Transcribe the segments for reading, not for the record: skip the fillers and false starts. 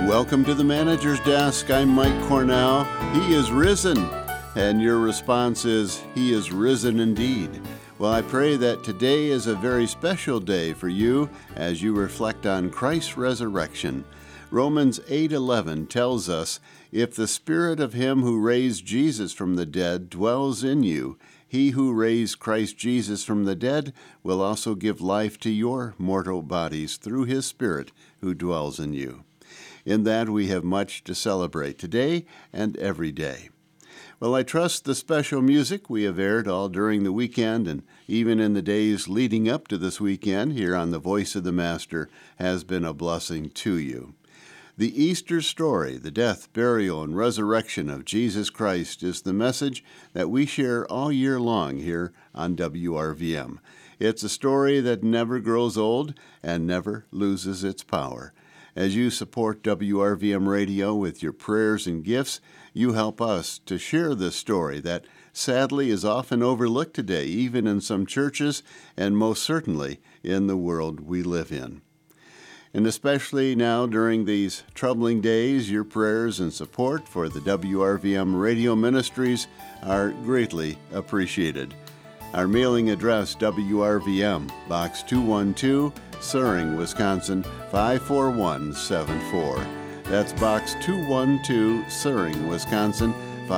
Welcome to the Manager's Desk. I'm Mike Cornell. He is risen. And your response is, He is risen indeed. Well, I pray that today is a very special day for you as you reflect on Christ's resurrection. Romans 8:11 tells us, if the Spirit of Him who raised Jesus from the dead dwells in you, He who raised Christ Jesus from the dead will also give life to your mortal bodies through His Spirit who dwells in you. In that we have much to celebrate today and every day. Well, I trust the special music we have aired all during the weekend and even in the days leading up to this weekend here on The Voice of the Master has been a blessing to you. The Easter story, the death, burial, and resurrection of Jesus Christ is the message that we share all year long here on WRVM. It's a story that never grows old and never loses its power. As you support WRVM Radio with your prayers and gifts, you help us to share this story that sadly is often overlooked today, even in some churches and most certainly in the world we live in. And especially now during these troubling days, your prayers and support for the WRVM radio ministries are greatly appreciated. Our mailing address, WRVM, Box 212, Suring, Wisconsin, 54174. That's Box 212, Suring, Wisconsin,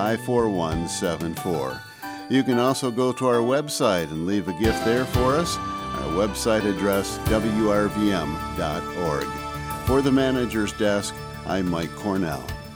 54174. You can also go to our website and leave a gift there for us. Our website address, WRVM.org. For the Manager's Desk, I'm Mike Cornell.